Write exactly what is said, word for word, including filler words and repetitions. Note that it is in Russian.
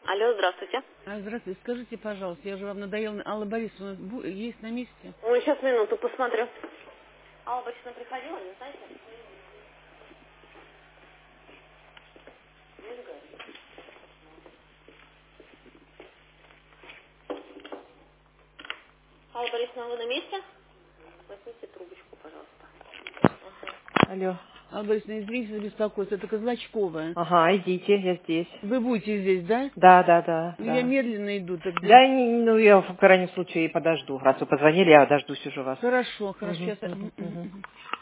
Алло, здравствуйте. А, здравствуйте, скажите, пожалуйста, я же вам надоела, Алла Борисовна бу- есть на месте? Ой, сейчас минуту посмотрю. Алла Борисовна приходила, не знаете? Алла Борисовна, вы на месте? Возьмите трубочку, пожалуйста. Алло. Алла Борисовна, извините за беспокойство, это Козлачкова. Ага, идите, я здесь. Вы будете здесь, да? Да, да, да, Ну, я да. медленно иду тогда. Да, не- ну я в крайнем случае подожду. Раз вы позвонили, я дождусь уже вас. Хорошо, хорошо, Мгм, сейчас... мгм, мгм.